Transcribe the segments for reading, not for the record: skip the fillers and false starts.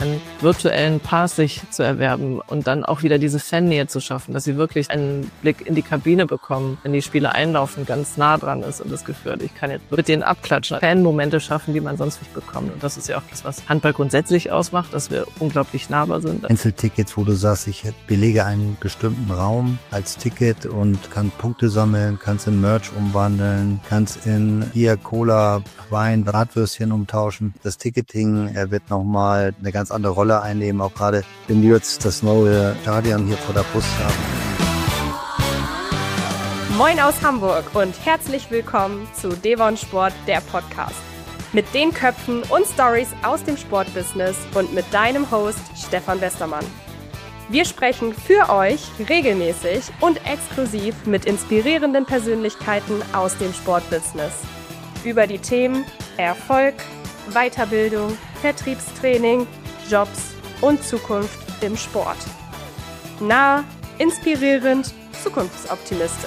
einen virtuellen Pass sich zu erwerben und dann auch wieder diese Fannähe zu schaffen, dass sie wirklich einen Blick in die Kabine bekommen, wenn die Spieler einlaufen, ganz nah dran ist und das Gefühl hat, ich kann jetzt mit denen abklatschen, Fanmomente schaffen, die man sonst nicht bekommt. Und das ist ja auch das, was Handball grundsätzlich ausmacht, dass wir unglaublich nahbar sind. Einzeltickets, wo du sagst, ich belege einen bestimmten Raum als Ticket und kann Punkte sammeln, kannst in Merch umwandeln, kannst in Bier, Cola, Wein, Bratwürstchen umtauschen. Das Ticketing wird nochmal eine ganz andere Rolle einnehmen, auch gerade wenn wir jetzt das neue Stadion hier vor der Brust haben. Moin aus Hamburg und herzlich willkommen zu Devon Sport, der Podcast. Mit den Köpfen und Stories aus dem Sportbusiness und mit deinem Host Stefan Westermann. Wir sprechen für euch regelmäßig und exklusiv mit inspirierenden Persönlichkeiten aus dem Sportbusiness. Über die Themen Erfolg, Weiterbildung, Vertriebstraining, Jobs und Zukunft im Sport. Nah, inspirierend, zukunftsoptimistisch.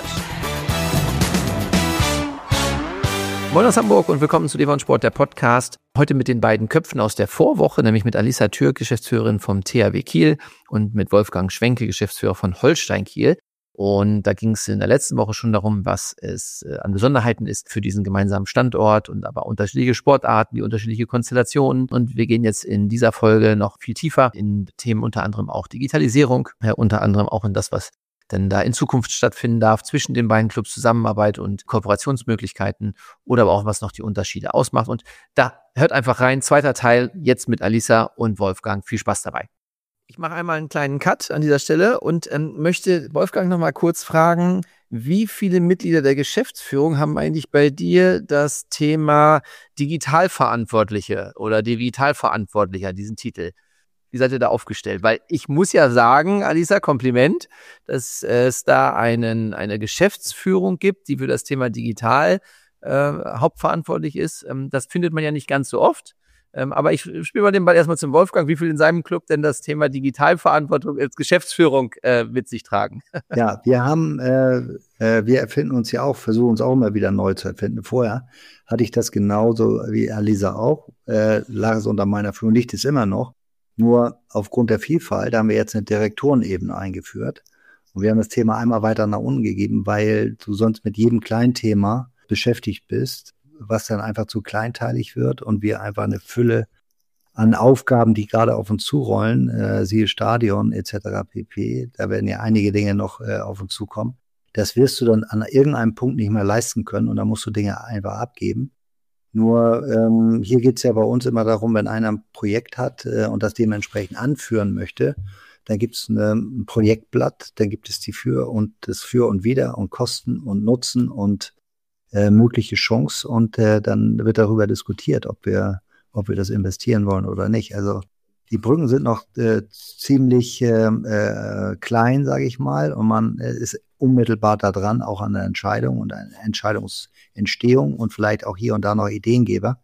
Moin aus Hamburg und willkommen zu Devon Sport, der Podcast. Heute mit den beiden Köpfen aus der Vorwoche, nämlich mit Alissa Türk, Geschäftsführerin vom THW Kiel und mit Wolfgang Schwenke, Geschäftsführer von Holstein Kiel. Und da ging es in der letzten Woche schon darum, was es an Besonderheiten ist für diesen gemeinsamen Standort und aber unterschiedliche Sportarten, die unterschiedliche Konstellationen. Und wir gehen jetzt in dieser Folge noch viel tiefer in Themen, unter anderem auch Digitalisierung, unter anderem auch in das, was denn da in Zukunft stattfinden darf zwischen den beiden Clubs, Zusammenarbeit und Kooperationsmöglichkeiten oder aber auch, was noch die Unterschiede ausmacht. Und da hört einfach rein, zweiter Teil, jetzt mit Alissa und Wolfgang. Viel Spaß dabei. Ich mache einmal einen kleinen Cut an dieser Stelle und möchte Wolfgang noch mal kurz fragen, wie viele Mitglieder der Geschäftsführung haben eigentlich bei dir das Thema Digitalverantwortliche oder Digitalverantwortlicher, diesen Titel? Wie seid ihr da aufgestellt? Weil ich muss ja sagen, Alissa, Kompliment, dass es da eine Geschäftsführung gibt, die für das Thema Digital hauptverantwortlich ist. Das findet man ja nicht ganz so oft. Aber ich spiele mal den Ball erstmal zum Wolfgang. Wie viel in seinem Club denn das Thema Digitalverantwortung als Geschäftsführung mit sich tragen? Ja, wir erfinden uns ja auch, versuchen uns auch immer wieder neu zu erfinden. Vorher hatte ich das genauso wie Alissa auch, lag es unter meiner Führung, liegt es immer noch. Nur aufgrund der Vielfalt haben wir jetzt eine Direktorenebene eingeführt. Und wir haben das Thema einmal weiter nach unten gegeben, weil du sonst mit jedem kleinen Thema beschäftigt bist, was dann einfach zu kleinteilig wird und wir einfach eine Fülle an Aufgaben, die gerade auf uns zurollen, siehe Stadion etc. pp. Da werden ja einige Dinge noch auf uns zukommen. Das wirst du dann an irgendeinem Punkt nicht mehr leisten können und da musst du Dinge einfach abgeben. Nur hier geht es ja bei uns immer darum, wenn einer ein Projekt hat und das dementsprechend anführen möchte, dann gibt es ein Projektblatt, dann gibt es das Für und Wider und Kosten und Nutzen und mögliche Chance und dann wird darüber diskutiert, ob wir das investieren wollen oder nicht. Also die Brücken sind noch ziemlich klein, sage ich mal, und man ist unmittelbar da dran, auch an der Entscheidung und an Entscheidungsentstehung und vielleicht auch hier und da noch Ideengeber.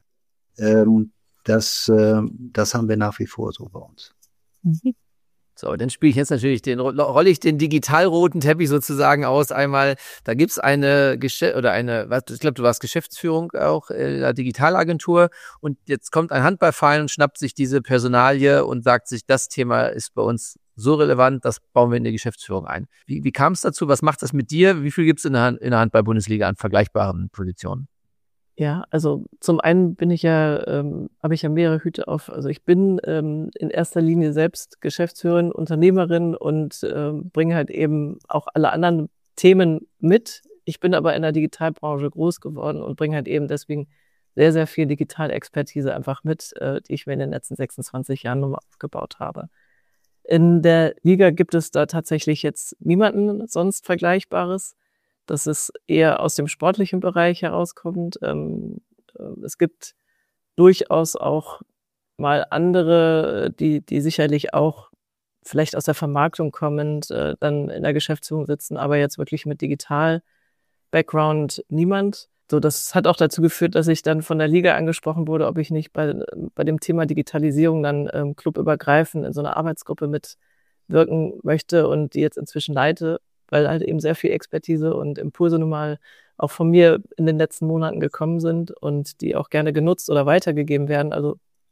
Das haben wir nach wie vor so bei uns. Mhm. So, dann spiele ich jetzt natürlich rolle ich den digital-roten Teppich sozusagen aus. Einmal, da gibt's ich glaube, du warst Geschäftsführung auch der Digitalagentur und jetzt kommt ein Handballverein und schnappt sich diese Personalie und sagt sich, das Thema ist bei uns so relevant, das bauen wir in die Geschäftsführung ein. Wie kam es dazu? Was macht das mit dir? Wie viel gibt's in der Handball-Bundesliga an vergleichbaren Positionen? Ja, also zum einen habe ich ja mehrere Hüte auf. Also ich bin in erster Linie selbst Geschäftsführerin, Unternehmerin und bringe halt eben auch alle anderen Themen mit. Ich bin aber in der Digitalbranche groß geworden und bringe halt eben deswegen sehr, sehr viel Digitalexpertise einfach mit, die ich mir in den letzten 26 Jahren nochmal aufgebaut habe. In der Liga gibt es da tatsächlich jetzt niemanden sonst Vergleichbares. Das ist eher aus dem sportlichen Bereich herauskommt. Es gibt durchaus auch mal andere, die sicherlich auch vielleicht aus der Vermarktung kommend dann in der Geschäftsführung sitzen, aber jetzt wirklich mit Digital-Background niemand. So, das hat auch dazu geführt, dass ich dann von der Liga angesprochen wurde, ob ich nicht bei dem Thema Digitalisierung dann clubübergreifend in so einer Arbeitsgruppe mitwirken möchte und die jetzt inzwischen leite, weil halt eben sehr viel Expertise und Impulse nun mal auch von mir in den letzten Monaten gekommen sind und die auch gerne genutzt oder weitergegeben werden. Also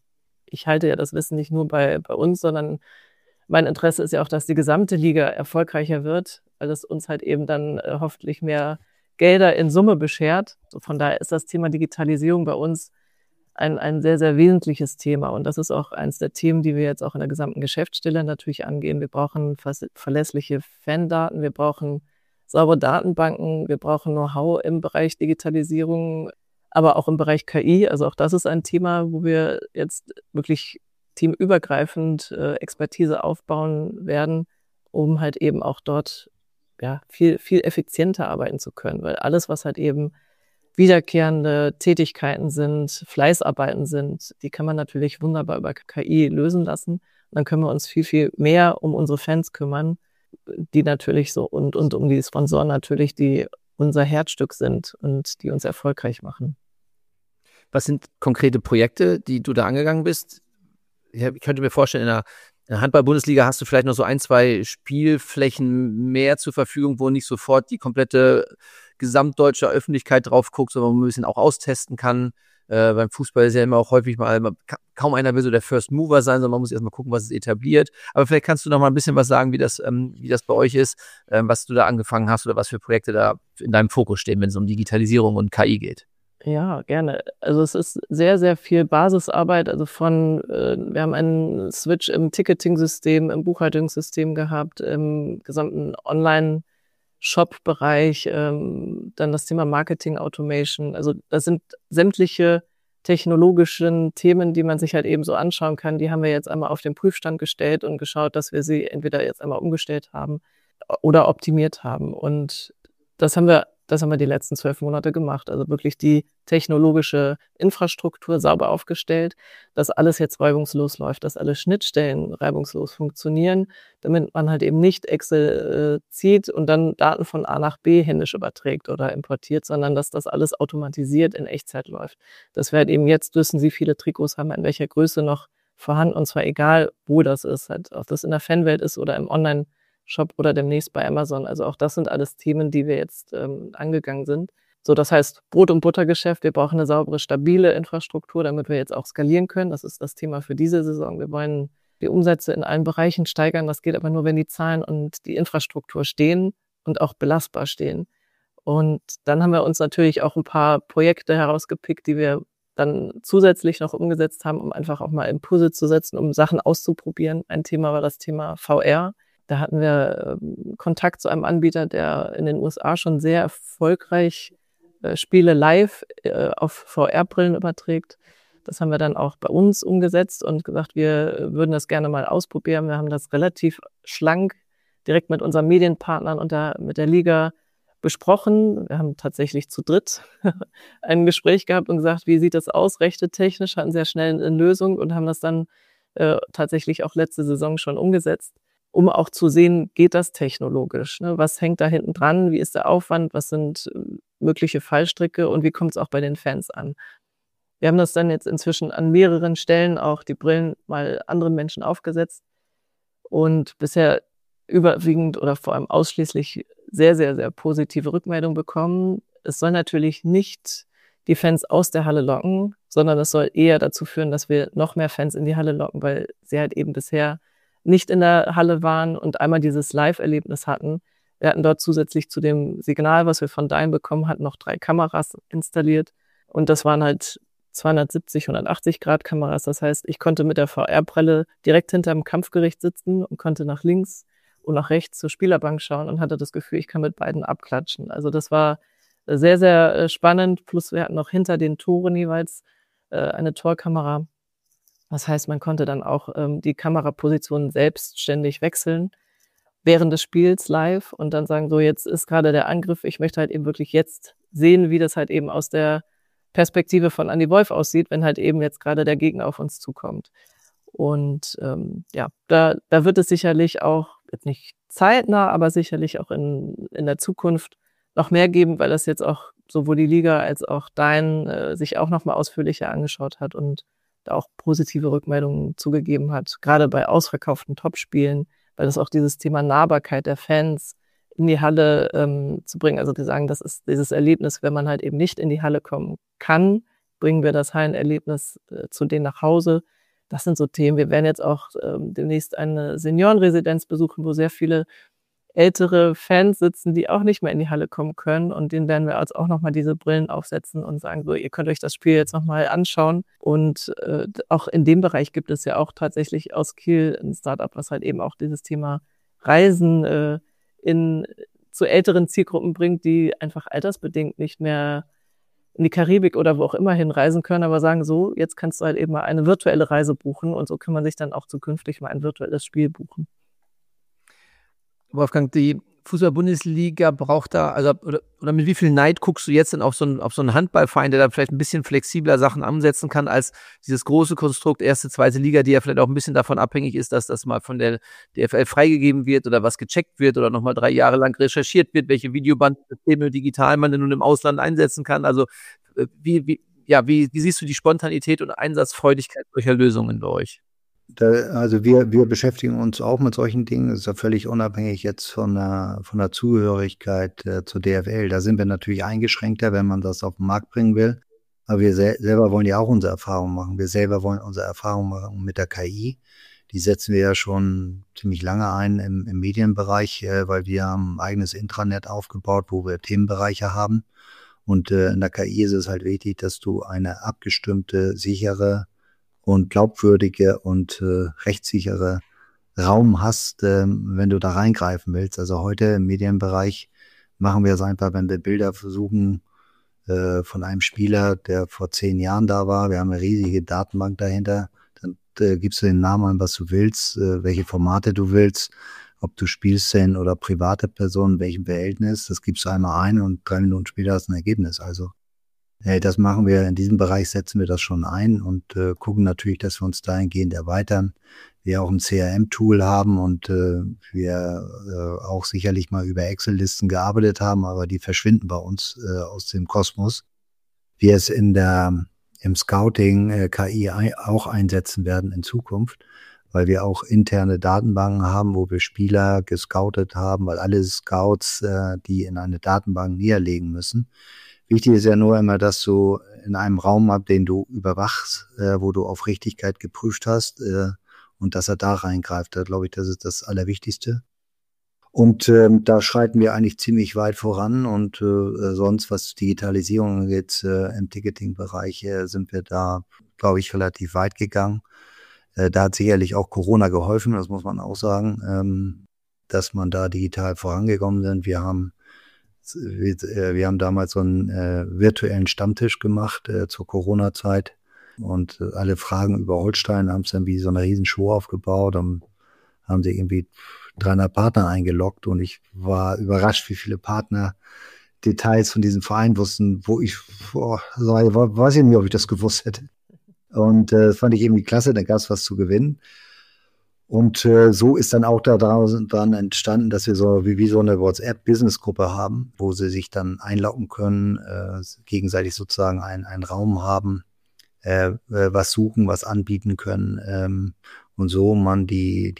ich halte ja das Wissen nicht nur bei uns, sondern mein Interesse ist ja auch, dass die gesamte Liga erfolgreicher wird, weil es uns halt eben dann hoffentlich mehr Gelder in Summe beschert. So, von daher ist das Thema Digitalisierung bei uns ein sehr, sehr wesentliches Thema. Und das ist auch eines der Themen, die wir jetzt auch in der gesamten Geschäftsstelle natürlich angehen. Wir brauchen verlässliche Fandaten, wir brauchen saubere Datenbanken, wir brauchen Know-how im Bereich Digitalisierung, aber auch im Bereich KI. Also auch das ist ein Thema, wo wir jetzt wirklich teamübergreifend Expertise aufbauen werden, um halt eben auch dort viel, viel effizienter arbeiten zu können. Weil alles, was halt eben wiederkehrende Tätigkeiten sind, Fleißarbeiten sind, die kann man natürlich wunderbar über KI lösen lassen. Und dann können wir uns viel, viel mehr um unsere Fans kümmern, die natürlich so und um die Sponsoren natürlich, die unser Herzstück sind und die uns erfolgreich machen. Was sind konkrete Projekte, die du da angegangen bist? Ich könnte mir vorstellen, in der Handball-Bundesliga hast du vielleicht noch so 1, 2 Spielflächen mehr zur Verfügung, wo nicht sofort die komplette gesamtdeutsche Öffentlichkeit drauf guckt, sondern man ein bisschen auch austesten kann. Beim Fußball ist ja immer auch häufig mal, kaum einer will so der First Mover sein, sondern man muss erstmal gucken, was es etabliert. Aber vielleicht kannst du noch mal ein bisschen was sagen, wie das bei euch ist, was du da angefangen hast oder was für Projekte da in deinem Fokus stehen, wenn es um Digitalisierung und KI geht. Ja, gerne. Also es ist sehr, sehr viel Basisarbeit. Also wir haben einen Switch im Ticketing-System, im Buchhaltungssystem gehabt, im gesamten Online-Shop-Bereich, dann das Thema Marketing-Automation. Also das sind sämtliche technologischen Themen, die man sich halt eben so anschauen kann. Die haben wir jetzt einmal auf den Prüfstand gestellt und geschaut, dass wir sie entweder jetzt einmal umgestellt haben oder optimiert haben. Und das haben wir die letzten 12 Monate gemacht. Also wirklich die technologische Infrastruktur sauber aufgestellt, dass alles jetzt reibungslos läuft, dass alle Schnittstellen reibungslos funktionieren, damit man halt eben nicht Excel zieht und dann Daten von A nach B händisch überträgt oder importiert, sondern dass das alles automatisiert in Echtzeit läuft. Dass wir halt eben jetzt wissen, wie viele Trikots haben wir in welcher Größe noch vorhanden, und zwar egal, wo das ist, halt, ob das in der Fanwelt ist oder im Online-Shop oder demnächst bei Amazon. Also auch das sind alles Themen, die wir jetzt angegangen sind. So, das heißt Brot- und Buttergeschäft. Wir brauchen eine saubere, stabile Infrastruktur, damit wir jetzt auch skalieren können. Das ist das Thema für diese Saison. Wir wollen die Umsätze in allen Bereichen steigern. Das geht aber nur, wenn die Zahlen und die Infrastruktur stehen und auch belastbar stehen. Und dann haben wir uns natürlich auch ein paar Projekte herausgepickt, die wir dann zusätzlich noch umgesetzt haben, um einfach auch mal Impulse zu setzen, um Sachen auszuprobieren. Ein Thema war das Thema VR. Da hatten wir Kontakt zu einem Anbieter, der in den USA schon sehr erfolgreich Spiele live auf VR-Brillen überträgt. Das haben wir dann auch bei uns umgesetzt und gesagt, wir würden das gerne mal ausprobieren. Wir haben das relativ schlank direkt mit unseren Medienpartnern und mit der Liga besprochen. Wir haben tatsächlich zu dritt ein Gespräch gehabt und gesagt, wie sieht das aus, rechtetechnisch, hatten sehr schnell eine Lösung und haben das dann tatsächlich auch letzte Saison schon umgesetzt, um auch zu sehen, geht das technologisch? Ne? Was hängt da hinten dran? Wie ist der Aufwand? Was sind mögliche Fallstricke? Und wie kommt es auch bei den Fans an? Wir haben das dann jetzt inzwischen an mehreren Stellen auch die Brillen mal anderen Menschen aufgesetzt und bisher überwiegend oder vor allem ausschließlich sehr, sehr, sehr positive Rückmeldungen bekommen. Es soll natürlich nicht die Fans aus der Halle locken, sondern es soll eher dazu führen, dass wir noch mehr Fans in die Halle locken, weil sie halt eben bisher nicht in der Halle waren und einmal dieses Live-Erlebnis hatten. Wir hatten dort zusätzlich zu dem Signal, was wir von Dime bekommen hatten, noch 3 Kameras installiert. Und das waren halt 270, 180 Grad Kameras. Das heißt, ich konnte mit der VR-Brille direkt hinterm Kampfgericht sitzen und konnte nach links und nach rechts zur Spielerbank schauen und hatte das Gefühl, ich kann mit beiden abklatschen. Also das war sehr, sehr spannend. Plus wir hatten noch hinter den Toren jeweils eine Torkamera. Das heißt, man konnte dann auch die Kameraposition selbstständig wechseln während des Spiels live und dann sagen, so jetzt ist gerade der Angriff, ich möchte halt eben wirklich jetzt sehen, wie das halt eben aus der Perspektive von Andy Wolf aussieht, wenn halt eben jetzt gerade der Gegner auf uns zukommt. Und da wird es sicherlich auch, jetzt nicht zeitnah, aber sicherlich auch in der Zukunft noch mehr geben, weil das jetzt auch sowohl die Liga als auch Dine sich auch nochmal ausführlicher angeschaut hat und da auch positive Rückmeldungen zugegeben hat, gerade bei ausverkauften Topspielen, weil das auch dieses Thema Nahbarkeit der Fans in die Halle zu bringen. Also die sagen, das ist dieses Erlebnis, wenn man halt eben nicht in die Halle kommen kann, bringen wir das Hallenerlebnis zu denen nach Hause. das sind so Themen. Wir werden jetzt auch demnächst eine Seniorenresidenz besuchen, wo sehr viele ältere Fans sitzen, die auch nicht mehr in die Halle kommen können. Und denen werden wir jetzt auch nochmal diese Brillen aufsetzen und sagen, so, ihr könnt euch das Spiel jetzt nochmal anschauen. Und auch in dem Bereich gibt es ja auch tatsächlich aus Kiel ein Startup, was halt eben auch dieses Thema Reisen zu älteren Zielgruppen bringt, die einfach altersbedingt nicht mehr in die Karibik oder wo auch immer hinreisen können, aber sagen so, jetzt kannst du halt eben mal eine virtuelle Reise buchen und so kann man sich dann auch zukünftig mal ein virtuelles Spiel buchen. Wolfgang, die Fußball-Bundesliga braucht da, also oder mit wie viel Neid guckst du jetzt denn auf so einen Handballverein, der da vielleicht ein bisschen flexibler Sachen umsetzen kann, als dieses große Konstrukt erste, zweite Liga, die ja vielleicht auch ein bisschen davon abhängig ist, dass das mal von der DFL freigegeben wird oder was gecheckt wird oder nochmal 3 Jahre lang recherchiert wird, welche Videobandsysteme digital man denn nun im Ausland einsetzen kann. Also wie siehst du die Spontanität und Einsatzfreudigkeit solcher Lösungen bei euch? Also wir beschäftigen uns auch mit solchen Dingen. Das ist ja völlig unabhängig jetzt von der Zugehörigkeit zur DFL. Da sind wir natürlich eingeschränkter, wenn man das auf den Markt bringen will. Aber wir selber wollen ja auch unsere Erfahrungen machen. Wir selber wollen unsere Erfahrungen machen mit der KI. Die setzen wir ja schon ziemlich lange ein im Medienbereich, weil wir haben ein eigenes Intranet aufgebaut, wo wir Themenbereiche haben. Und in der KI ist es halt wichtig, dass du eine abgestimmte, sichere und glaubwürdige und rechtssichere Raum hast, wenn du da reingreifen willst. Also heute im Medienbereich machen wir es einfach, wenn wir Bilder versuchen von einem Spieler, der vor 10 Jahren da war. Wir haben eine riesige Datenbank dahinter. Dann gibst du den Namen an, was du willst, welche Formate du willst, ob du Spielszenen oder private Personen, in welchem Verhältnis. Das gibst du einmal ein und 3 Minuten später hast du ein Ergebnis. Also das machen wir, in diesem Bereich setzen wir das schon ein und gucken natürlich, dass wir uns dahingehend erweitern. Wir auch ein CRM-Tool haben und wir auch sicherlich mal über Excel-Listen gearbeitet haben, aber die verschwinden bei uns aus dem Kosmos. Wir es im Scouting KI auch einsetzen werden in Zukunft, weil wir auch interne Datenbanken haben, wo wir Spieler gescoutet haben, weil alle Scouts die in eine Datenbank niederlegen müssen. Wichtig ist ja nur immer, dass du in einem Raum hast, den du überwachst, wo du auf Richtigkeit geprüft hast und dass er da reingreift. Da glaube ich, das ist das Allerwichtigste. Und da schreiten wir eigentlich ziemlich weit voran und sonst, was Digitalisierung angeht, im Ticketing-Bereich sind wir da, glaube ich, relativ weit gegangen. Da hat sicherlich auch Corona geholfen, das muss man auch sagen, dass man da digital vorangekommen sind. Wir haben damals so einen virtuellen Stammtisch gemacht zur Corona-Zeit und alle Fragen über Holstein haben es dann wie so eine Riesenshow aufgebaut und haben sich irgendwie 300 Partner eingeloggt und ich war überrascht, wie viele Partner Details von diesem Verein wussten, wo ich weiß ich nicht, ob ich das gewusst hätte. Und das fand ich irgendwie klasse, da gab es was zu gewinnen. Und so ist dann auch daran entstanden, dass wir so wie so eine WhatsApp-Business-Gruppe haben, wo sie sich dann einloggen können, gegenseitig sozusagen einen Raum haben, was suchen, was anbieten können und so man die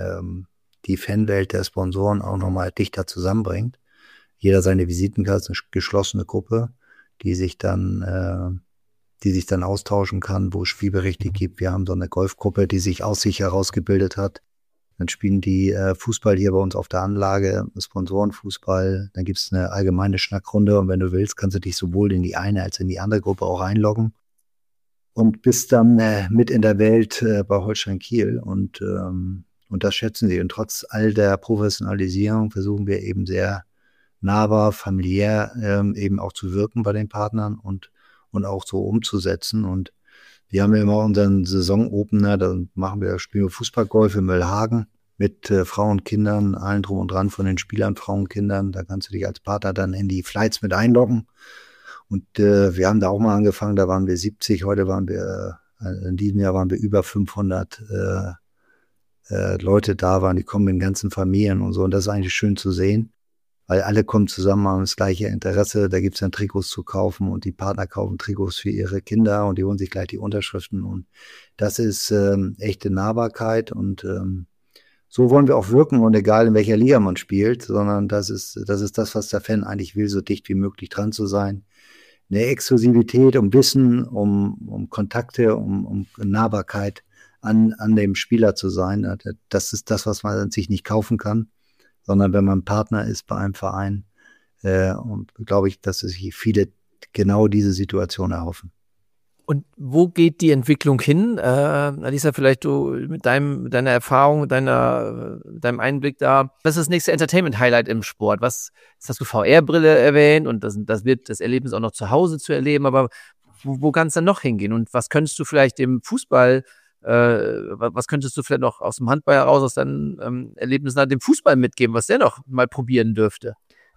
Fanwelt der Sponsoren auch nochmal dichter zusammenbringt. Jeder seine Visitenkarte, eine geschlossene Gruppe, die sich dann austauschen kann, wo es Spielberichte gibt. Wir haben so eine Golfgruppe, die sich aus sich herausgebildet hat. Dann spielen die Fußball hier bei uns auf der Anlage, Sponsorenfußball. Dann gibt es eine allgemeine Schnackrunde und wenn du willst, kannst du dich sowohl in die eine als in die andere Gruppe auch einloggen und bist dann mit in der Welt bei Holstein Kiel und das schätzen sie. Und trotz all der Professionalisierung versuchen wir eben sehr nahbar, familiär eben auch zu wirken bei den Partnern und auch so umzusetzen. Und wir haben ja immer unseren Saisonopener, da spielen wir Fußballgolf in Müllhagen mit Frauen, Kindern, allen drum und dran von den Spielern, Frauen, Kindern. Da kannst du dich als Partner dann in die Flights mit einloggen. Und wir haben da auch mal angefangen, da waren wir 70, heute in diesem Jahr waren wir über 500 Leute da waren, die kommen in ganzen Familien und so. Und das ist eigentlich schön zu sehen, weil alle kommen zusammen, haben das gleiche Interesse. Da gibt's dann Trikots zu kaufen und die Partner kaufen Trikots für ihre Kinder und die holen sich gleich die Unterschriften. Und das ist echte Nahbarkeit und so wollen wir auch wirken und egal in welcher Liga man spielt, sondern das ist das, was der Fan eigentlich will, so dicht wie möglich dran zu sein. Eine Exklusivität, um Wissen, um Kontakte, um Nahbarkeit an dem Spieler zu sein. Das ist das, was man sich nicht kaufen kann, sondern wenn man Partner ist bei einem Verein. Und glaube ich, dass sich viele genau diese Situation erhoffen. Und wo geht die Entwicklung hin? Alisa, vielleicht du mit deiner Erfahrung, deinem Einblick da. Was ist das nächste Entertainment-Highlight im Sport? Was hast du VR-Brille erwähnt und das wird das Erlebnis auch noch zu Hause zu erleben, aber wo kann es dann noch hingehen? Und was könntest du vielleicht dem Fußball, was könntest du vielleicht noch aus dem Handball heraus, aus deinen Erlebnissen dem Fußball mitgeben, was der noch mal probieren dürfte?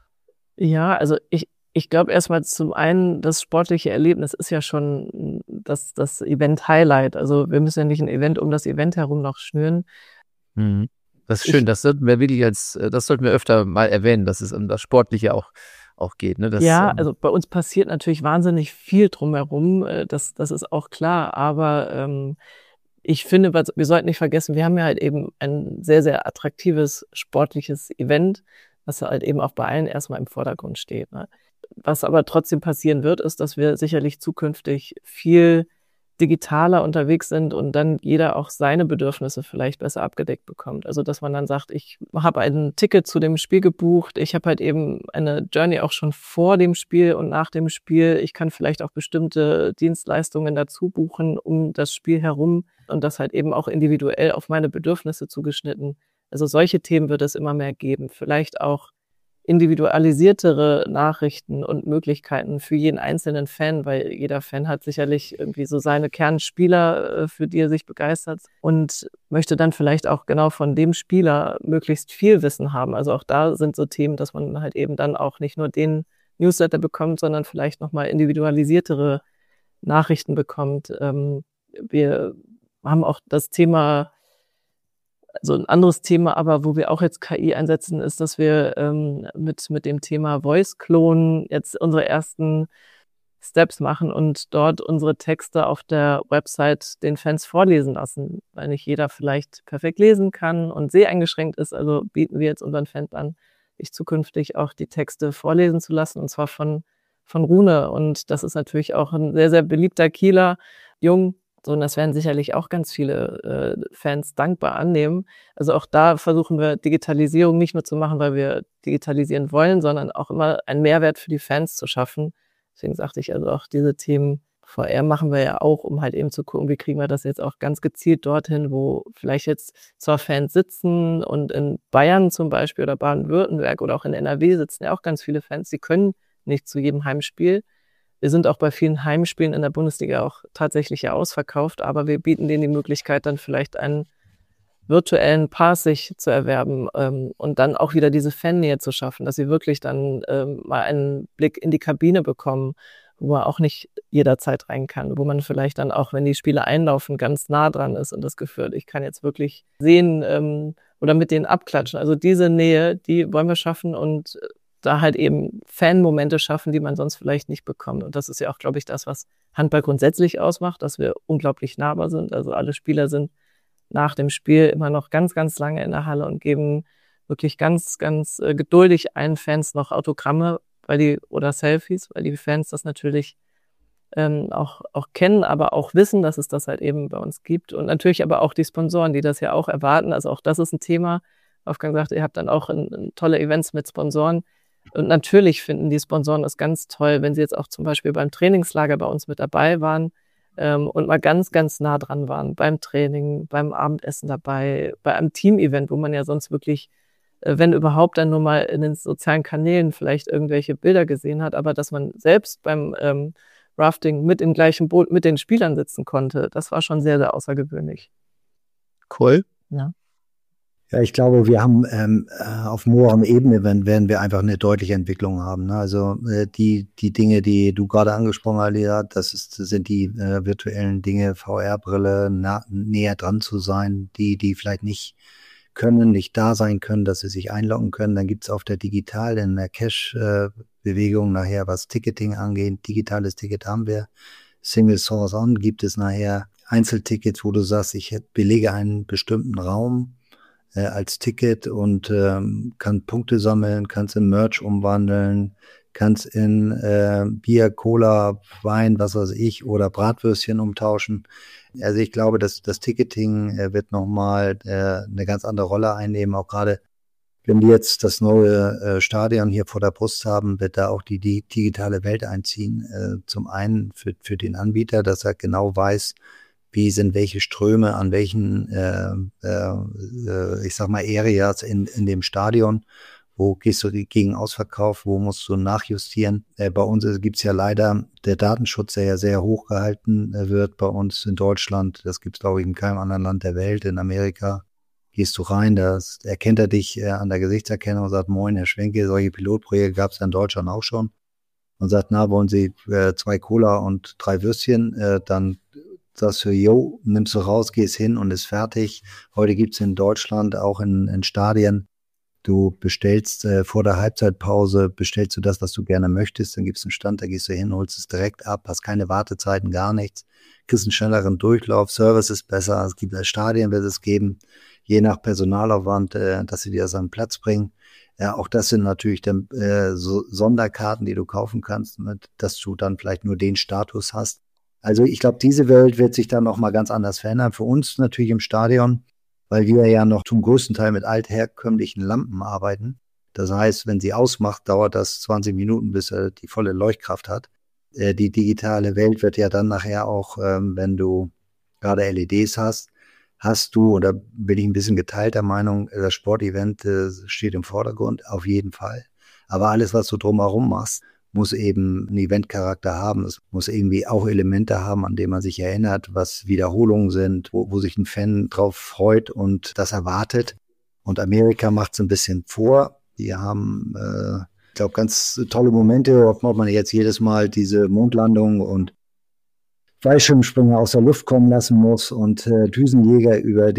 Ja, also ich glaube erstmal zum einen, das sportliche Erlebnis ist ja schon das Event-Highlight. Also wir müssen ja nicht ein Event um das Event herum noch schnüren. Das ist schön, das sollten wir öfter mal erwähnen, dass es um das Sportliche auch geht. Ne? Also bei uns passiert natürlich wahnsinnig viel drumherum, das ist auch klar, aber ich finde, wir sollten nicht vergessen, wir haben ja halt eben ein sehr, sehr attraktives sportliches Event, was halt eben auch bei allen erstmal im Vordergrund steht. Ne? Was aber trotzdem passieren wird, ist, dass wir sicherlich zukünftig viel digitaler unterwegs sind und dann jeder auch seine Bedürfnisse vielleicht besser abgedeckt bekommt. Also dass man dann sagt, ich habe ein Ticket zu dem Spiel gebucht, ich habe halt eben eine Journey auch schon vor dem Spiel und nach dem Spiel. Ich kann vielleicht auch bestimmte Dienstleistungen dazu buchen um das Spiel herum und das halt eben auch individuell auf meine Bedürfnisse zugeschnitten. Also solche Themen wird es immer mehr geben. Vielleicht auch individualisiertere Nachrichten und Möglichkeiten für jeden einzelnen Fan, weil jeder Fan hat sicherlich irgendwie so seine Kernspieler, für die er sich begeistert und möchte dann vielleicht auch genau von dem Spieler möglichst viel Wissen haben. Also auch da sind so Themen, dass man halt eben dann auch nicht nur den Newsletter bekommt, sondern vielleicht nochmal individualisiertere Nachrichten bekommt. Wir haben auch das Thema, also ein anderes Thema, aber wo wir auch jetzt KI einsetzen, ist, dass wir mit dem Thema Voice Clone jetzt unsere ersten Steps machen und dort unsere Texte auf der Website den Fans vorlesen lassen, weil nicht jeder vielleicht perfekt lesen kann und seheingeschränkt ist. Also bieten wir jetzt unseren Fans an, sich zukünftig auch die Texte vorlesen zu lassen, und zwar von Rune. Und das ist natürlich auch ein sehr, sehr beliebter Kieler Jung. So, und das werden sicherlich auch ganz viele Fans dankbar annehmen. Also auch da versuchen wir Digitalisierung nicht nur zu machen, weil wir digitalisieren wollen, sondern auch immer einen Mehrwert für die Fans zu schaffen. Deswegen sagte ich, also auch diese Themen VR machen wir ja auch, um halt eben zu gucken, wie kriegen wir das jetzt auch ganz gezielt dorthin, wo vielleicht jetzt zwar Fans sitzen und in Bayern zum Beispiel oder Baden-Württemberg oder auch in NRW sitzen ja auch ganz viele Fans, die können nicht zu jedem Heimspiel. Wir sind auch bei vielen Heimspielen in der Bundesliga auch tatsächlich ja ausverkauft, aber wir bieten denen die Möglichkeit, dann vielleicht einen virtuellen Pass sich zu erwerben und dann auch wieder diese Fannähe zu schaffen, dass sie wirklich dann mal einen Blick in die Kabine bekommen, wo man auch nicht jederzeit rein kann, wo man vielleicht dann auch, wenn die Spiele einlaufen, ganz nah dran ist und das Gefühl, ich kann jetzt wirklich sehen oder mit denen abklatschen. Also diese Nähe, die wollen wir schaffen und da halt eben Fan-Momente schaffen, die man sonst vielleicht nicht bekommt. Und das ist ja auch, glaube ich, das, was Handball grundsätzlich ausmacht, dass wir unglaublich nahbar sind. Also alle Spieler sind nach dem Spiel immer noch ganz, ganz lange in der Halle und geben wirklich ganz, ganz geduldig allen Fans noch Autogramme, oder Selfies, weil die Fans das natürlich auch kennen, aber auch wissen, dass es das halt eben bei uns gibt. Und natürlich aber auch die Sponsoren, die das ja auch erwarten. Also auch das ist ein Thema. Wolfgang sagt, ihr habt dann auch tolle Events mit Sponsoren. Und natürlich finden die Sponsoren es ganz toll, wenn sie jetzt auch zum Beispiel beim Trainingslager bei uns mit dabei waren und mal ganz, ganz nah dran waren, beim Training, beim Abendessen dabei, bei einem Team-Event, wo man ja sonst wirklich, wenn überhaupt, dann nur mal in den sozialen Kanälen vielleicht irgendwelche Bilder gesehen hat, aber dass man selbst beim Rafting mit im gleichen Boot mit den Spielern sitzen konnte, das war schon sehr, sehr außergewöhnlich. Cool. Ja. Ja, ich glaube, wir haben auf hoher Ebene werden wir einfach eine deutliche Entwicklung haben. Ne? Also die Dinge, die du gerade angesprochen hast, Alisa, sind die virtuellen Dinge, VR-Brille, näher dran zu sein, die vielleicht nicht da sein können, dass sie sich einloggen können. Dann gibt's auf der Digital, in der Cash-Bewegung nachher, was Ticketing angeht, digitales Ticket haben wir. Single Source On gibt es nachher Einzeltickets, wo du sagst, ich belege einen bestimmten Raum als Ticket und kann Punkte sammeln, kannst in Merch umwandeln, kannst in Bier, Cola, Wein, was weiß ich, oder Bratwürstchen umtauschen. Also ich glaube, dass das Ticketing wird nochmal eine ganz andere Rolle einnehmen. Auch gerade, wenn wir jetzt das neue Stadion hier vor der Brust haben, wird da auch die digitale Welt einziehen. Zum einen für den Anbieter, dass er genau weiß, wie sind welche Ströme an welchen, ich sag mal, Areas in dem Stadion. Wo gehst du gegen Ausverkauf? Wo musst du nachjustieren? Bei uns gibt's ja leider der Datenschutz, der ja sehr hoch gehalten wird bei uns in Deutschland. Das gibt's, glaube ich, in keinem anderen Land der Welt. In Amerika gehst du rein, da erkennt er dich an der Gesichtserkennung und sagt, moin, Herr Schwenke, solche Pilotprojekte gab's ja in Deutschland auch schon. Und sagt, na, wollen Sie 2 Cola und 3 Würstchen? Dann sagst du, jo, nimmst du raus, gehst hin und ist fertig. Heute gibt's in Deutschland auch in Stadien. Du bestellst vor der Halbzeitpause, bestellst du das, was du gerne möchtest, dann gibst du einen Stand, da gehst du hin, holst es direkt ab, hast keine Wartezeiten, gar nichts, kriegst einen schnelleren Durchlauf, Service ist besser, es gibt Stadien, wird es geben, je nach Personalaufwand, dass sie dir das an den Platz bringen. Auch das sind natürlich dann so Sonderkarten, die du kaufen kannst, dass du dann vielleicht nur den Status hast. Also ich glaube, diese Welt wird sich dann nochmal ganz anders verändern. Für uns natürlich im Stadion, weil wir ja noch zum größten Teil mit altherkömmlichen Lampen arbeiten. Das heißt, wenn sie ausmacht, dauert das 20 Minuten, bis er die volle Leuchtkraft hat. Die digitale Welt wird ja dann nachher auch, wenn du gerade LEDs hast du, oder bin ich ein bisschen geteilter Meinung, das Sportevent steht im Vordergrund, auf jeden Fall. Aber alles, was du drumherum machst, muss eben einen Eventcharakter haben. Es muss irgendwie auch Elemente haben, an denen man sich erinnert, was Wiederholungen sind, wo sich ein Fan drauf freut und das erwartet. Und Amerika macht es ein bisschen vor. Die haben, ich glaube, ganz tolle Momente, ob man jetzt jedes Mal diese Mondlandung und Fallschirmspringer aus der Luft kommen lassen muss und Düsenjäger über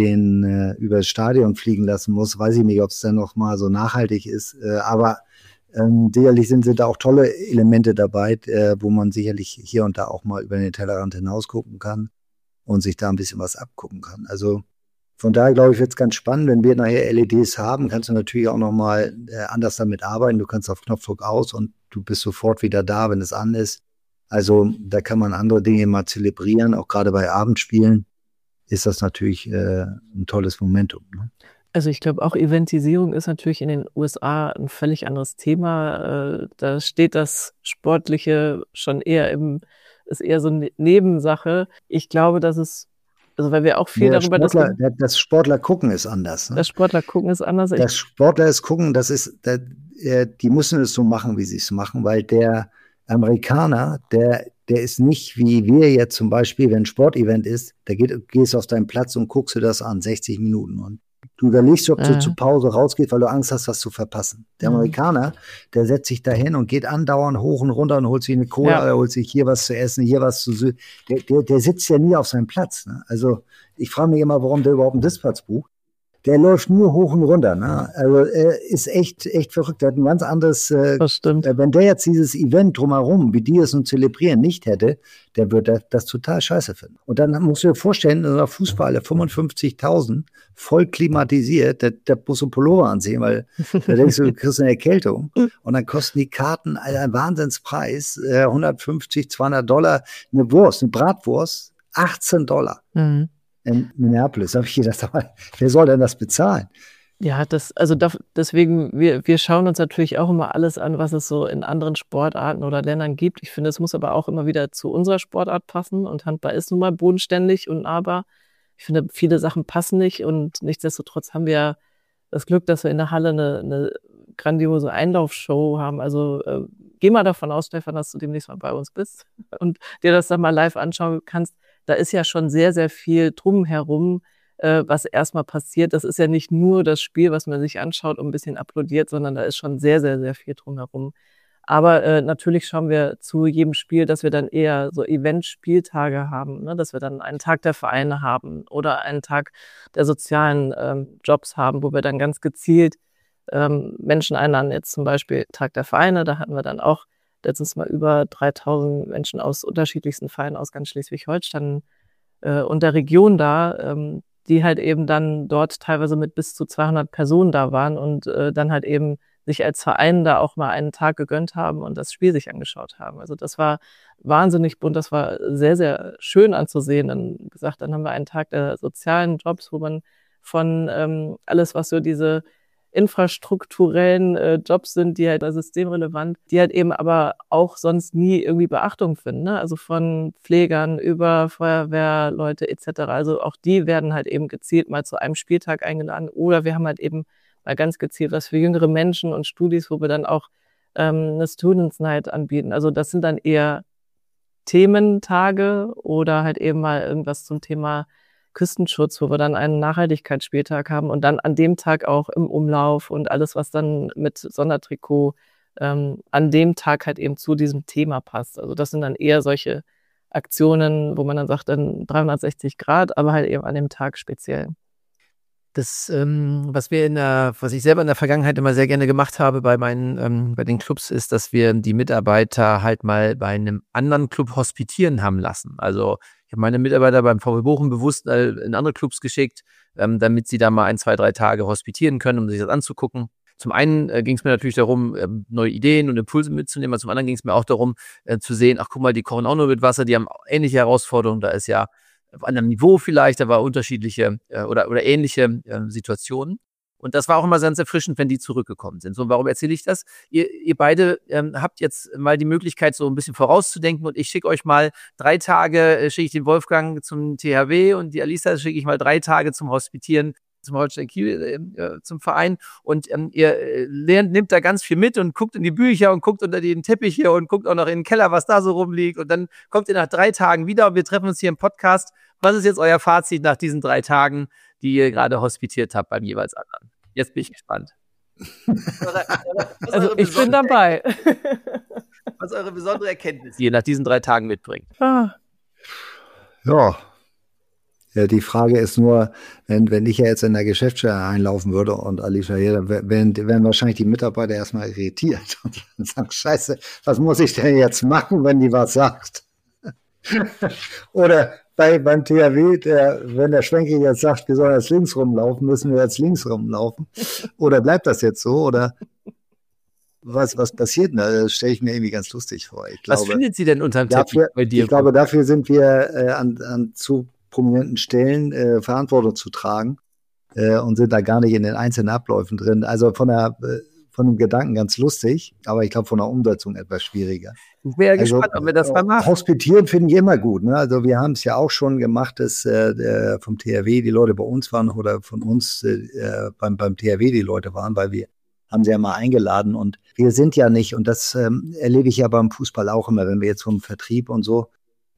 das Stadion fliegen lassen muss. Weiß ich nicht, ob es dann noch mal so nachhaltig ist, aber sicherlich sind da auch tolle Elemente dabei, wo man sicherlich hier und da auch mal über den Tellerrand hinaus gucken kann und sich da ein bisschen was abgucken kann. Also von daher glaube ich, wird es ganz spannend. Wenn wir nachher LEDs haben, kannst du natürlich auch noch mal anders damit arbeiten. Du kannst auf Knopfdruck aus und du bist sofort wieder da, wenn es an ist. Also da kann man andere Dinge mal zelebrieren. Auch gerade bei Abendspielen ist das natürlich ein tolles Momentum, ne? Also ich glaube, auch Eventisierung ist natürlich in den USA ein völlig anderes Thema. Da steht das Sportliche schon ist eher so eine Nebensache. Ich glaube, dass es, also weil wir auch viel darüber diskutieren. Das Sportler gucken ist anders. Ne? Das Sportler gucken ist anders. Das Sportler ist gucken, die müssen es so machen, wie sie es machen, weil der Amerikaner, der ist nicht wie wir jetzt zum Beispiel, wenn ein Sportevent ist, gehst auf deinen Platz und guckst dir das an, 60 Minuten und du überlegst, ob du zur Pause rausgehst, weil du Angst hast, was zu verpassen. Der Amerikaner, der setzt sich dahin und geht andauernd hoch und runter und holt sich eine Cola, holt sich hier was zu essen, hier was zu süßen. Der sitzt ja nie auf seinem Platz. Ne? Also ich frage mich immer, warum der überhaupt einen Sitzplatz bucht. Der läuft nur hoch und runter. Ne? Also ist echt verrückt. Der hat ein ganz anderes. Das stimmt. Wenn der jetzt dieses Event drumherum, wie die es und zelebrieren, nicht hätte, der würde das total scheiße finden. Und dann musst du dir vorstellen, in einer Fußballer 55.000, voll klimatisiert, der muss so Pullover anziehen, weil da denkst du kriegst eine Erkältung. Und dann kosten die Karten einen Wahnsinnspreis, $150, $200, eine Bratwurst, $18. Mhm. In Minneapolis. Da habe ich gedacht, wer soll denn das bezahlen? Ja, deswegen, wir schauen uns natürlich auch immer alles an, was es so in anderen Sportarten oder Ländern gibt. Ich finde, es muss aber auch immer wieder zu unserer Sportart passen und Handball ist nun mal bodenständig und nahbar. Ich finde, viele Sachen passen nicht und nichtsdestotrotz haben wir das Glück, dass wir in der Halle eine grandiose Einlaufshow haben. Also geh mal davon aus, Stefan, dass du demnächst mal bei uns bist und dir das dann mal live anschauen kannst. Da ist ja schon sehr, sehr viel drumherum, was erstmal passiert. Das ist ja nicht nur das Spiel, was man sich anschaut und ein bisschen applaudiert, sondern da ist schon sehr, sehr, sehr viel drumherum. Aber natürlich schauen wir zu jedem Spiel, dass wir dann eher so Event-Spieltage haben, ne? Dass wir dann einen Tag der Vereine haben oder einen Tag der sozialen Jobs haben, wo wir dann ganz gezielt Menschen einladen. Jetzt zum Beispiel Tag der Vereine, da hatten wir dann auch letztens mal über 3.000 Menschen aus unterschiedlichsten Vereinen aus ganz Schleswig-Holstein und der Region da, die halt eben dann dort teilweise mit bis zu 200 Personen da waren und dann halt eben sich als Verein da auch mal einen Tag gegönnt haben und das Spiel sich angeschaut haben. Also das war wahnsinnig bunt, das war sehr, sehr schön anzusehen. Dann haben wir einen Tag der sozialen Jobs, wo man von alles, was so diese infrastrukturellen Jobs sind, die halt systemrelevant, die halt eben aber auch sonst nie irgendwie Beachtung finden, ne? Also von Pflegern über Feuerwehrleute etc. Also auch die werden halt eben gezielt mal zu einem Spieltag eingeladen oder wir haben halt eben mal ganz gezielt was für jüngere Menschen und Studis, wo wir dann auch eine Students Night anbieten. Also das sind dann eher Thementage oder halt eben mal irgendwas zum Thema Küstenschutz, wo wir dann einen Nachhaltigkeitsspieltag haben und dann an dem Tag auch im Umlauf und alles, was dann mit Sondertrikot an dem Tag halt eben zu diesem Thema passt. Also das sind dann eher solche Aktionen, wo man dann sagt, dann 360 Grad, aber halt eben an dem Tag speziell. Das, was ich selber in der Vergangenheit immer sehr gerne gemacht habe bei den Clubs, ist, dass wir die Mitarbeiter halt mal bei einem anderen Club hospitieren haben lassen. Also ich habe meine Mitarbeiter beim VfB Bochum bewusst in andere Clubs geschickt, damit sie da mal 1, 2, 3 Tage hospitieren können, um sich das anzugucken. Zum einen ging es mir natürlich darum, neue Ideen und Impulse mitzunehmen, aber zum anderen ging es mir auch darum, zu sehen, ach guck mal, die kochen auch nur mit Wasser, die haben ähnliche Herausforderungen, da ist ja auf anderem Niveau vielleicht, aber unterschiedliche oder ähnliche Situationen. Und das war auch immer ganz erfrischend, wenn die zurückgekommen sind. So, und warum erzähle ich das? Ihr beide habt jetzt mal die Möglichkeit, so ein bisschen vorauszudenken und ich schicke euch mal 3 Tage, schicke ich den Wolfgang zum THW und die Alisa schicke ich mal 3 Tage zum Hospitieren zum Holstein Kiel, zum Verein und ihr nehmt da ganz viel mit und guckt in die Bücher und guckt unter den Teppich hier und guckt auch noch in den Keller, was da so rumliegt und dann kommt ihr nach 3 Tagen wieder und wir treffen uns hier im Podcast. Was ist jetzt euer Fazit nach diesen 3 Tagen, die ihr gerade hospitiert habt beim jeweils anderen? Jetzt bin ich gespannt. Also ich bin dabei. Was eure besondere Erkenntnis ihr nach diesen 3 Tagen mitbringt? Ja, die Frage ist nur, wenn ich ja jetzt in der Geschäftsstelle einlaufen würde und Alicia hier, dann wären wahrscheinlich die Mitarbeiter erstmal irritiert und sagen, scheiße, was muss ich denn jetzt machen, wenn die was sagt? Oder beim THW, wenn der Schwenke jetzt sagt, wir sollen jetzt links rumlaufen, müssen wir jetzt links rumlaufen? Oder bleibt das jetzt so? Oder was passiert da? Das stelle ich mir irgendwie ganz lustig vor. Was findet sie denn unterm Teppich bei dir? Ich glaube, dafür sind wir an zu prominenten Stellen Verantwortung zu tragen und sind da gar nicht in den einzelnen Abläufen drin. Also von dem Gedanken ganz lustig, aber ich glaube von der Umsetzung etwas schwieriger. Ich bin ja gespannt, ob wir das mal machen. Hospitieren finde ich immer gut. Ne? Also wir haben es ja auch schon gemacht, dass vom THW die Leute bei uns waren oder von uns beim THW die Leute waren, weil wir haben sie ja mal eingeladen und wir sind ja nicht, und das erlebe ich ja beim Fußball auch immer, wenn wir jetzt vom Vertrieb und so,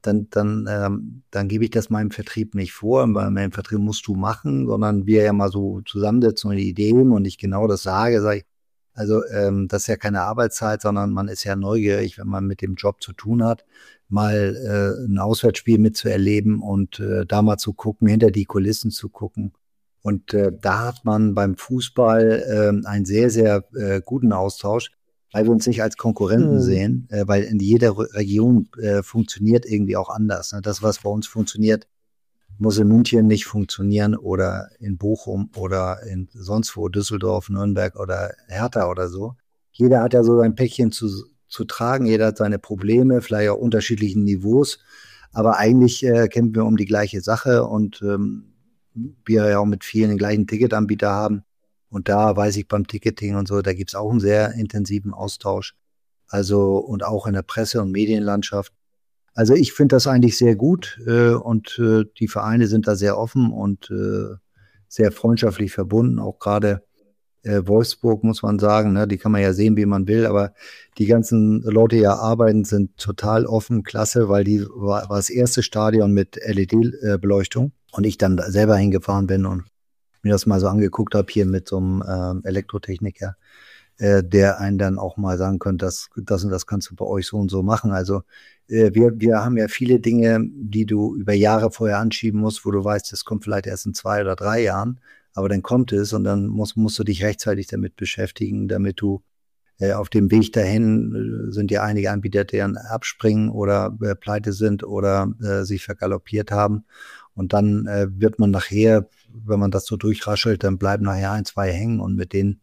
dann gebe ich das meinem Vertrieb nicht vor, weil meinem Vertrieb musst du machen, sondern wir ja mal so zusammensetzen und die Ideen und ich genau das sage ich, also das ist ja keine Arbeitszeit, sondern man ist ja neugierig, wenn man mit dem Job zu tun hat, mal ein Auswärtsspiel mitzuerleben und da mal zu gucken, hinter die Kulissen zu gucken. Und da hat man beim Fußball einen sehr, sehr guten Austausch, weil wir uns nicht als Konkurrenten sehen, weil in jeder Region funktioniert irgendwie auch anders. Ne? Das, was bei uns funktioniert, muss in München nicht funktionieren oder in Bochum oder in sonst wo, Düsseldorf, Nürnberg oder Hertha oder so. Jeder hat ja so sein Päckchen zu tragen, jeder hat seine Probleme, vielleicht auch unterschiedlichen Niveaus, aber eigentlich kämpfen wir um die gleiche Sache und wir ja auch mit vielen den gleichen Ticketanbieter haben. Und da weiß ich beim Ticketing und so, da gibt's auch einen sehr intensiven Austausch. Also und auch in der Presse- und Medienlandschaft. Also ich finde das eigentlich sehr gut und die Vereine sind da sehr offen und sehr freundschaftlich verbunden. Auch gerade Wolfsburg, muss man sagen, ne, die kann man ja sehen, wie man will, aber die ganzen Leute, die ja arbeiten, sind total offen, klasse, weil die war das erste Stadion mit LED-Beleuchtung und ich dann selber hingefahren bin und mir das mal so angeguckt habe hier mit so einem Elektrotechniker, der einen dann auch mal sagen könnte, das und das kannst du bei euch so und so machen. Also wir haben ja viele Dinge, die du über Jahre vorher anschieben musst, wo du weißt, das kommt vielleicht erst in 2 oder 3 Jahren, aber dann kommt es und dann musst du dich rechtzeitig damit beschäftigen, damit du auf dem Weg dahin sind ja einige Anbieter, die dann abspringen oder pleite sind oder sich vergaloppiert haben. Und dann wird man nachher, wenn man das so durchraschelt, dann bleiben nachher 1, 2 hängen und mit denen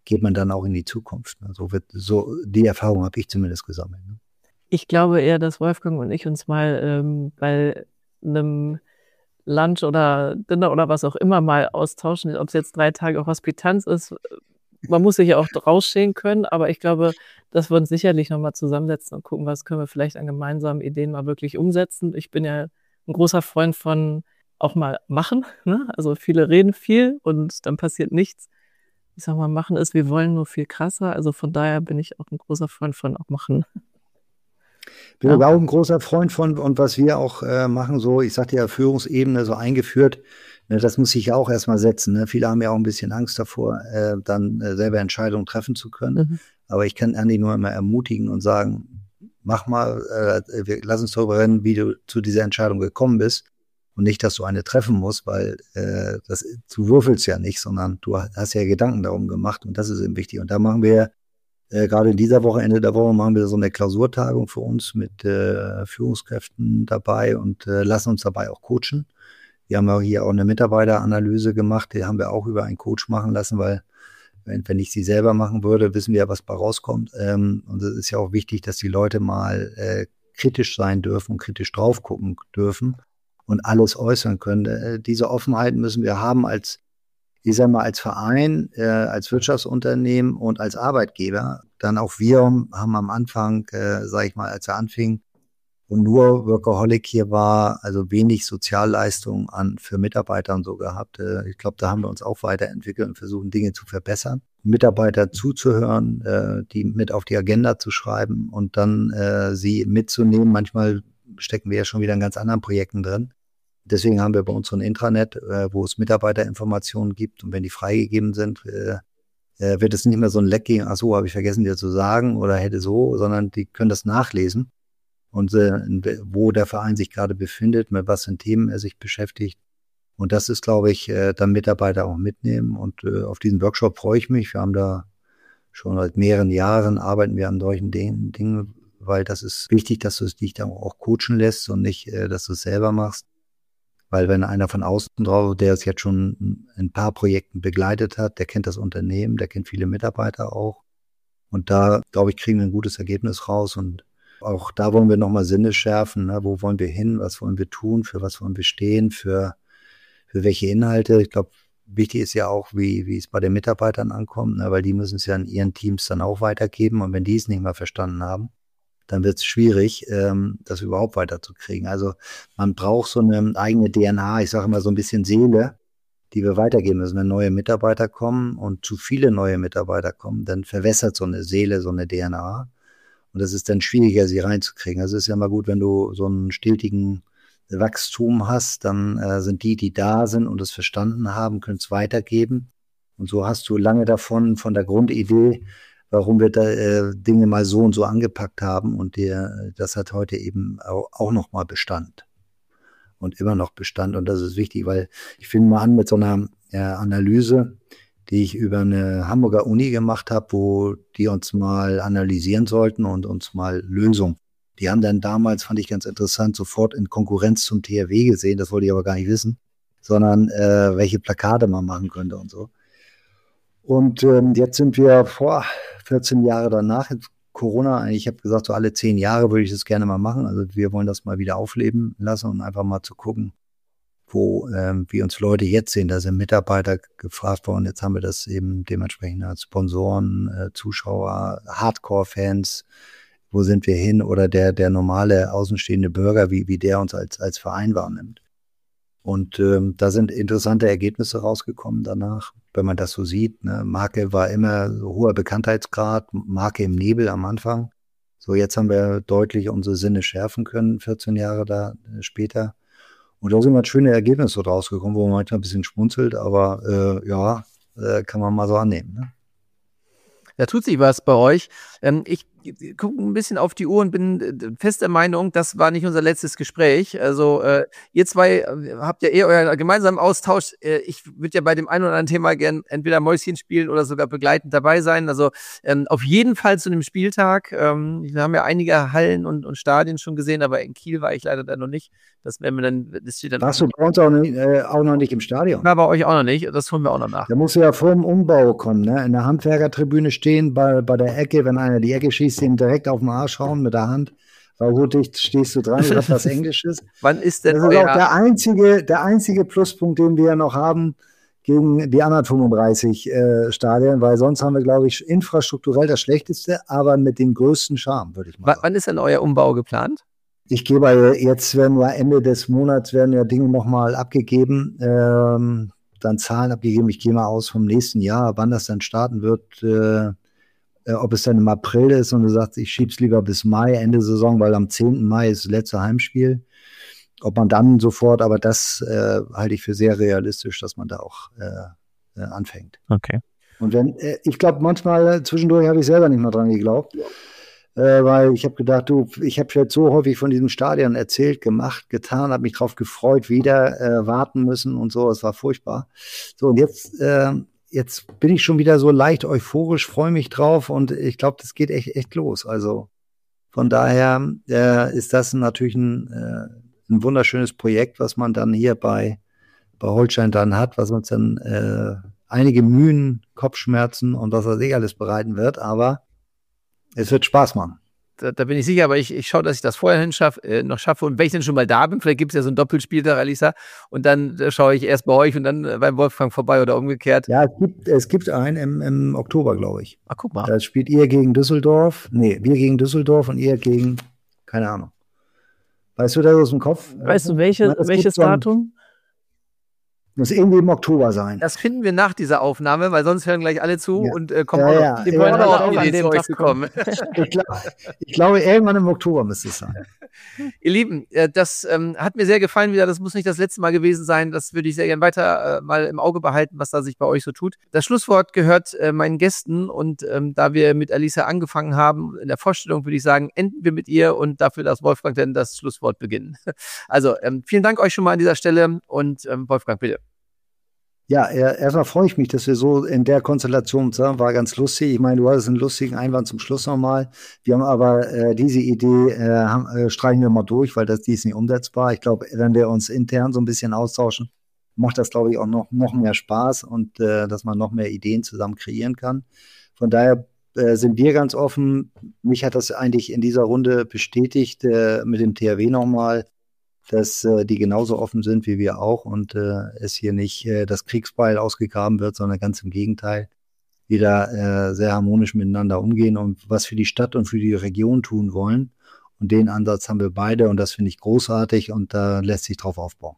geht man dann auch in die Zukunft. Ne? So die Erfahrung habe ich zumindest gesammelt. Ne? Ich glaube eher, dass Wolfgang und ich uns mal bei einem Lunch oder Dinner oder was auch immer mal austauschen, ob es jetzt 3 Tage Hospitanz ist. Man muss sich ja auch rausstehen können, aber ich glaube, dass wir uns sicherlich nochmal zusammensetzen und gucken, was können wir vielleicht an gemeinsamen Ideen mal wirklich umsetzen. Ich bin ja ein großer Freund von auch mal machen. Ne? Also viele reden viel und dann passiert nichts. Ich sag mal, machen ist, wir wollen nur viel krasser. Also von daher bin ich auch ein großer Freund von auch machen. Bin aber auch ein großer Freund von, und was wir auch machen, so, ich sagte ja, Führungsebene so eingeführt, ne, das muss sich ja auch erstmal setzen. Ne? Viele haben ja auch ein bisschen Angst davor, dann selber Entscheidungen treffen zu können. Mhm. Aber ich kann Andi nur immer ermutigen und sagen, mach mal, lass uns darüber reden, wie du zu dieser Entscheidung gekommen bist. Und nicht, dass du eine treffen musst, weil du würfelst ja nicht, sondern du hast ja Gedanken darum gemacht und das ist eben wichtig. Und da machen wir gerade in dieser Woche, Ende der Woche, machen wir so eine Klausurtagung für uns mit Führungskräften dabei und lassen uns dabei auch coachen. Wir haben auch hier auch eine Mitarbeiteranalyse gemacht, die haben wir auch über einen Coach machen lassen, weil wenn ich sie selber machen würde, wissen wir ja, was bei rauskommt. Und es ist ja auch wichtig, dass die Leute mal kritisch sein dürfen und kritisch drauf gucken dürfen und alles äußern können. Diese Offenheit müssen wir haben als Verein, als Wirtschaftsunternehmen und als Arbeitgeber. Dann auch wir haben am Anfang, als er anfing und nur Workaholic hier war, also wenig Sozialleistungen für Mitarbeiter und so gehabt. Ich glaube, da haben wir uns auch weiterentwickelt und versuchen, Dinge zu verbessern. Mitarbeiter zuzuhören, die mit auf die Agenda zu schreiben und dann sie mitzunehmen. Manchmal stecken wir ja schon wieder in ganz anderen Projekten drin. Deswegen haben wir bei uns so ein Intranet, wo es Mitarbeiterinformationen gibt. Und wenn die freigegeben sind, wird es nicht mehr so ein Leck geben, ach so, habe ich vergessen dir zu sagen oder hätte so, sondern die können das nachlesen. Und wo der Verein sich gerade befindet, mit was für Themen er sich beschäftigt. Und das ist, glaube ich, dann Mitarbeiter auch mitnehmen. Und auf diesen Workshop freue ich mich. Wir haben da schon seit mehreren Jahren arbeiten wir an solchen Dingen, weil das ist wichtig, dass du dich da auch coachen lässt und nicht, dass du es selber machst. Weil wenn einer von außen drauf, der es jetzt schon ein paar Projekten begleitet hat, der kennt das Unternehmen, der kennt viele Mitarbeiter auch. Und da, glaube ich, kriegen wir ein gutes Ergebnis raus. Und auch da wollen wir nochmal Sinne schärfen. Ne? Wo wollen wir hin? Was wollen wir tun? Für was wollen wir stehen? Für welche Inhalte? Ich glaube, wichtig ist ja auch, wie es bei den Mitarbeitern ankommt, ne? Weil die müssen es ja in ihren Teams dann auch weitergeben. Und wenn die es nicht mal verstanden haben, dann wird es schwierig, das überhaupt weiterzukriegen. Also man braucht so eine eigene DNA, ich sage immer so ein bisschen Seele, die wir weitergeben müssen. Wenn neue Mitarbeiter kommen und zu viele neue Mitarbeiter kommen, dann verwässert so eine Seele, so eine DNA. Und das ist dann schwieriger, sie reinzukriegen. Also es ist ja mal gut, wenn du so einen stetigen Wachstum hast, dann sind die da sind und es verstanden haben, können es weitergeben. Und so hast du lange davon, von der Grundidee, warum wir da Dinge mal so und so angepackt haben. Und das hat heute eben auch nochmal Bestand. Und immer noch Bestand. Und das ist wichtig, weil ich finde mal an mit so einer Analyse, die ich über eine Hamburger Uni gemacht habe, wo die uns mal analysieren sollten und uns mal Lösungen. Die haben dann damals, fand ich ganz interessant, sofort in Konkurrenz zum THW gesehen. Das wollte ich aber gar nicht wissen. Sondern welche Plakate man machen könnte und so. Und jetzt sind wir 14 Jahre danach, Corona, ich habe gesagt, so alle 10 Jahre würde ich das gerne mal machen. Also wir wollen das mal wieder aufleben lassen und einfach mal zu gucken, wie uns Leute jetzt sehen. Da sind Mitarbeiter gefragt worden, jetzt haben wir das eben dementsprechend als Sponsoren, Zuschauer, Hardcore-Fans, wo sind wir hin? Oder der normale außenstehende Bürger, wie der uns als Verein wahrnimmt. Und da sind interessante Ergebnisse rausgekommen danach, wenn man das so sieht. Ne? Marke war immer so hoher Bekanntheitsgrad, Marke im Nebel am Anfang. So, jetzt haben wir deutlich unsere Sinne schärfen können, 14 Jahre später. Und da sind halt schöne Ergebnisse rausgekommen, wo man manchmal ein bisschen schmunzelt, aber kann man mal so annehmen. Ne? Da tut sich was bei euch. Ich gucke ein bisschen auf die Uhr und bin fest der Meinung, das war nicht unser letztes Gespräch. Also ihr zwei habt ja euren gemeinsamen Austausch. Ich würde ja bei dem einen oder anderen Thema gern entweder Mäuschen spielen oder sogar begleitend dabei sein. Also auf jeden Fall zu einem Spieltag. Wir haben ja einige Hallen und Stadien schon gesehen, aber in Kiel war ich leider da noch nicht. Das werden wir dann. Das steht dann. Warst du bei uns auch noch nicht im Stadion? War bei euch auch noch nicht. Das holen wir auch noch nach. Da musst du ja vor dem Umbau kommen, ne? In der Handwerkertribüne stehen, bei der Ecke, wenn einer die Ecke schießt, ihn direkt auf den Arsch hauen mit der Hand. Weil wo dicht stehst du dran, das was Englisches. Wann ist denn das ist auch der einzige Pluspunkt, den wir noch haben gegen die anderen 35 Stadien, weil sonst haben wir, glaube ich, infrastrukturell das Schlechteste, aber mit dem größten Charme, würde ich mal sagen. Wann ist denn euer Umbau geplant? Ich gebe jetzt, werden wir Ende des Monats, werden ja Dinge nochmal abgegeben, dann Zahlen abgegeben. Ich gehe mal aus vom nächsten Jahr, wann das dann starten wird, ob es dann im April ist und du sagst, ich schieb's lieber bis Mai, Ende Saison, weil am 10. Mai ist das letzte Heimspiel. Ob man dann sofort, aber das halte ich für sehr realistisch, dass man da auch anfängt. Okay. Und ich glaube, manchmal zwischendurch habe ich selber nicht mehr dran geglaubt. Weil ich habe gedacht, ich habe jetzt so häufig von diesem Stadion erzählt, gemacht, getan, habe mich drauf gefreut, wieder warten müssen und so, es war furchtbar. So, und jetzt bin ich schon wieder so leicht euphorisch, freue mich drauf und ich glaube, das geht echt los. Also von daher ist das natürlich ein wunderschönes Projekt, was man dann hier bei Holstein dann hat, was uns dann einige Mühen, Kopfschmerzen und was weiß ich alles bereiten wird, aber es wird Spaß machen. Da bin ich sicher, aber ich schaue, dass ich das vorher noch schaffe. Und wenn ich dann schon mal da bin, vielleicht gibt es ja so ein Doppelspieltag, Alisa, und dann schaue ich erst bei euch und dann beim Wolfgang vorbei oder umgekehrt. Ja, es gibt einen im Oktober, glaube ich. Ach, guck mal. Da spielt ihr gegen Düsseldorf. Nee, wir gegen Düsseldorf und ihr gegen, keine Ahnung. Weißt du das aus dem Kopf? Weißt du, welches Datum? Muss irgendwie im Oktober sein. Das finden wir nach dieser Aufnahme, weil sonst hören gleich alle zu und kommen die wollen auch an dem Tag kommen. Ich glaube, irgendwann im Oktober müsste es sein. Ihr Lieben, das hat mir sehr gefallen wieder. Das muss nicht das letzte Mal gewesen sein. Das würde ich sehr gerne weiter mal im Auge behalten, was da sich bei euch so tut. Das Schlusswort gehört meinen Gästen und da wir mit Alisa angefangen haben, in der Vorstellung würde ich sagen, enden wir mit ihr und dafür darf Wolfgang dann das Schlusswort beginnen. Also vielen Dank euch schon mal an dieser Stelle und Wolfgang, bitte. Ja, erstmal freue ich mich, dass wir so in der Konstellation sind. War ganz lustig. Ich meine, du hattest einen lustigen Einwand zum Schluss nochmal. Wir haben aber diese Idee, streichen wir mal durch, weil die ist nicht umsetzbar. Ich glaube, wenn wir uns intern so ein bisschen austauschen, macht das, glaube ich, auch noch mehr Spaß und dass man noch mehr Ideen zusammen kreieren kann. Von daher sind wir ganz offen. Mich hat das eigentlich in dieser Runde bestätigt mit dem THW nochmal, dass die genauso offen sind wie wir auch und es hier nicht das Kriegsbeil ausgegraben wird, sondern ganz im Gegenteil, die da sehr harmonisch miteinander umgehen und was für die Stadt und für die Region tun wollen. Und den Ansatz haben wir beide und das finde ich großartig und da lässt sich drauf aufbauen.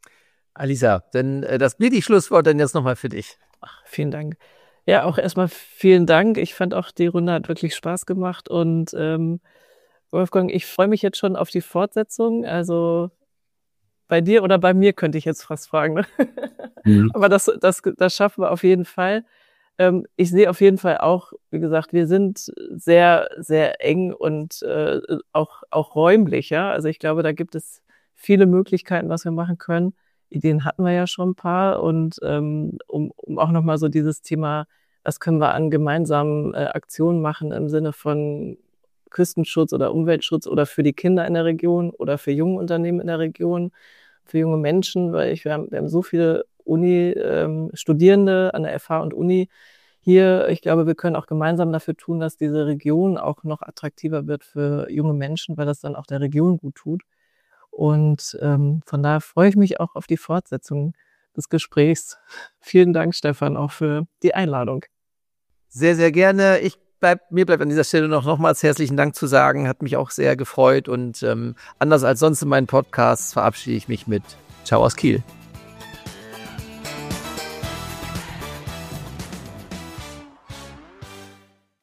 Alisa, denn das Blidi-Schlusswort dann jetzt nochmal für dich. Ach, vielen Dank. Ja, auch erstmal vielen Dank. Ich fand auch, die Runde hat wirklich Spaß gemacht und Wolfgang, ich freue mich jetzt schon auf die Fortsetzung. Also bei dir oder bei mir könnte ich jetzt fast fragen. Ne? Mhm. Aber das schaffen wir auf jeden Fall. Ich sehe auf jeden Fall auch, wie gesagt, wir sind sehr, sehr eng und auch räumlich. Ja? Also ich glaube, da gibt es viele Möglichkeiten, was wir machen können. Ideen hatten wir ja schon ein paar. Und um auch nochmal so dieses Thema, was können wir an gemeinsamen Aktionen machen im Sinne von Küstenschutz oder Umweltschutz oder für die Kinder in der Region oder für junge Unternehmen in der Region, für junge Menschen, weil wir haben so viele Studierende an der FH und Uni hier. Ich glaube, wir können auch gemeinsam dafür tun, dass diese Region auch noch attraktiver wird für junge Menschen, weil das dann auch der Region gut tut. Und von daher freue ich mich auch auf die Fortsetzung des Gesprächs. Vielen Dank, Stefan, auch für die Einladung. Sehr, sehr gerne. Mir bleibt an dieser Stelle nochmals herzlichen Dank zu sagen. Hat mich auch sehr gefreut und anders als sonst in meinen Podcasts verabschiede ich mich mit Ciao aus Kiel.